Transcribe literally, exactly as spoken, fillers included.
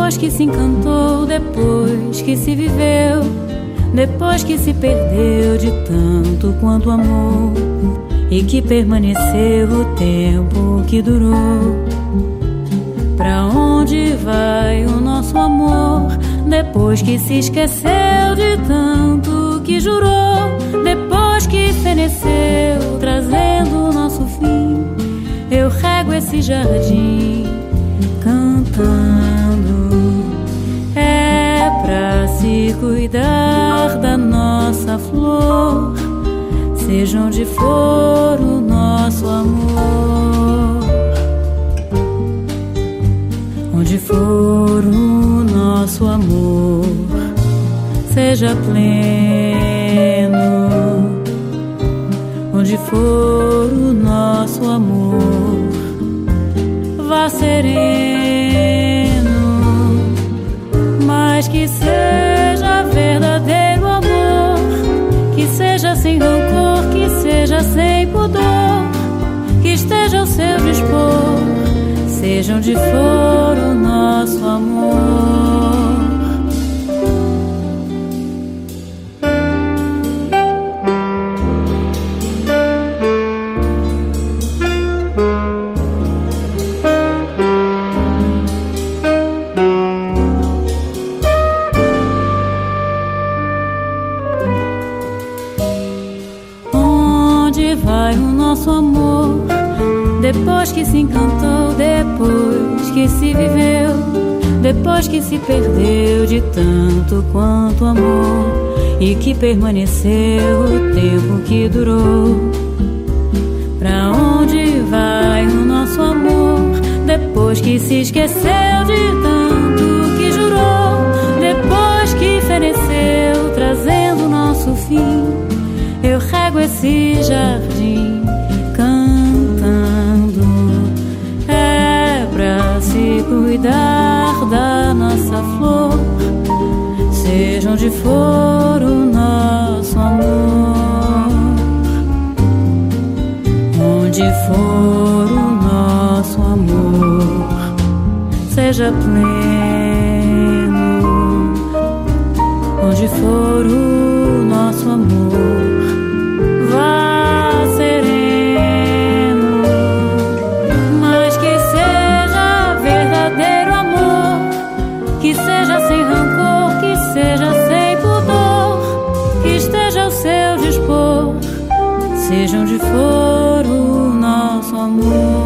Depois que se encantou, depois que se viveu, depois que se perdeu de tanto quanto amor, e que permaneceu o tempo que durou. Pra onde vai o nosso amor? Depois que se esqueceu de tanto que jurou, depois que feneceu, trazendo o nosso fim, eu rego esse jardim cantando. É pra se cuidar da nossa flor, seja onde for o nosso amor, onde for o nosso amor, seja pleno, onde for o nosso amor, vá sereno, mas que seja verdadeiro amor, que seja sem rancor, que seja sem pudor, que esteja ao seu dispor, seja onde for o nosso amor. Onde vai o nosso amor? Depois que se encantou, depois que se viveu, depois que se perdeu de tanto quanto amor, e que permaneceu o tempo que durou. Pra onde vai o nosso amor? Depois que se esqueceu de tanto que jurou, depois que feneceu, trazendo o nosso fim, eu rego esse jardim cantando. É pra se cuidar da nossa flor, seja onde for o nosso amor, onde for o nosso amor, seja pleno, onde for o nosso amor, vá sereno, mas que seja verdadeiro amor, que seja sem rancor, que seja sem pudor, que esteja ao seu dispor, seja onde for o nosso amor.